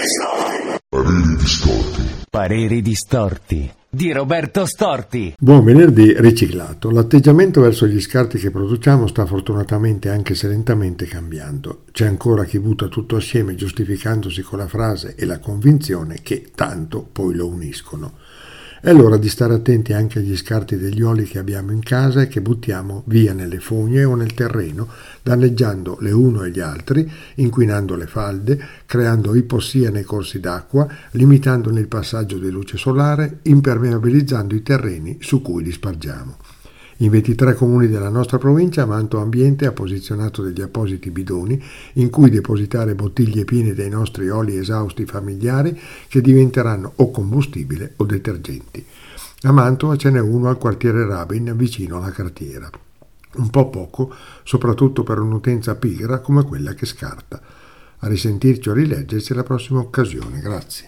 Pareri distorti. Pareri distorti di Roberto Storti. Buon venerdì riciclato. L'atteggiamento verso gli scarti che produciamo sta fortunatamente, anche se lentamente, cambiando. C'è ancora chi butta tutto assieme giustificandosi con la frase e la convinzione che tanto poi lo uniscono. È l'ora di stare attenti anche agli scarti degli oli che abbiamo in casa e che buttiamo via nelle fogne o nel terreno, danneggiando le uno e gli altri, inquinando le falde, creando ipossia nei corsi d'acqua, limitandone il passaggio di luce solare, impermeabilizzando i terreni su cui li spargiamo. In 23 comuni della nostra provincia Manto Ambiente ha posizionato degli appositi bidoni in cui depositare bottiglie piene dei nostri oli esausti familiari che diventeranno o combustibile o detergenti. A Mantova ce n'è uno al quartiere Rabin vicino alla cartiera. Un po' poco, soprattutto per un'utenza pigra come quella che scarta. A risentirci o rileggerci alla prossima occasione. Grazie.